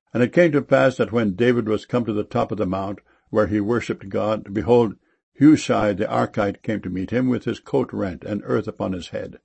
And it came to pass that when David was come to the top of the mount, where he worshipped God, behold, Hushai the Archite came to meet him with his coat rent and earth upon his head.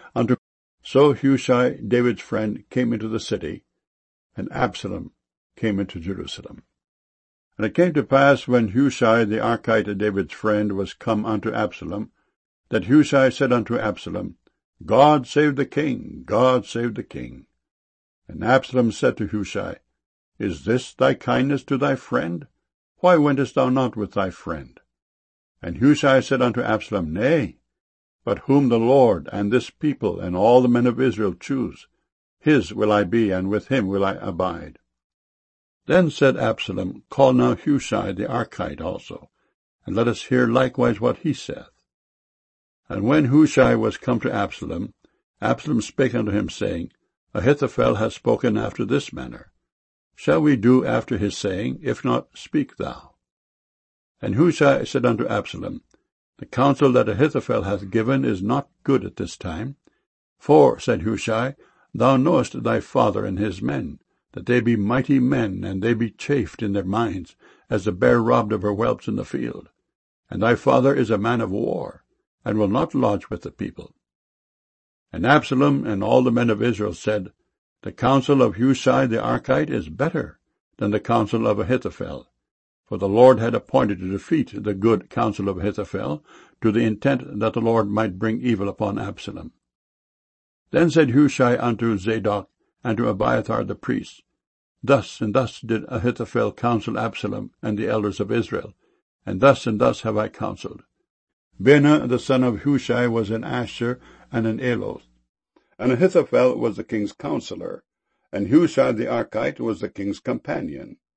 So Hushai, David's friend, came into the city, and Absalom came into Jerusalem. And it came to pass, when Hushai the Archite, David's friend, was come unto Absalom, that Hushai said unto Absalom, God save the king, God save the king. And Absalom said to Hushai, Is this thy kindness to thy friend? Why wentest thou not with thy friend? And Hushai said unto Absalom, Nay, but whom the Lord and this people and all the men of Israel choose, his will I be, and with him will I abide. Then said Absalom, Call now Hushai the Archite also, and let us hear likewise what he saith. And when Hushai was come to Absalom, Absalom spake unto him, saying, Ahithophel hath spoken after this manner. Shall we do after his saying? If not, speak thou. And Hushai said unto Absalom, The counsel that Ahithophel hath given is not good at this time. For, said Hushai, thou knowest thy father and his men, that they be mighty men, and they be chafed in their minds, as the bear robbed of her whelps in the field. And thy father is a man of war, and will not lodge with the people. And Absalom and all the men of Israel said, The counsel of Hushai the Archite is better than the counsel of Ahithophel. For the Lord had appointed to defeat the good counsel of Ahithophel, to the intent that the Lord might bring evil upon Absalom. Then said Hushai unto Zadok and to Abiathar the priests, Thus and thus did Ahithophel counsel Absalom and the elders of Israel, and thus have I counselled. Baanah the son of Hushai was in Asher and in Eloth, and Ahithophel was the king's counselor, and Hushai the Archite was the king's companion.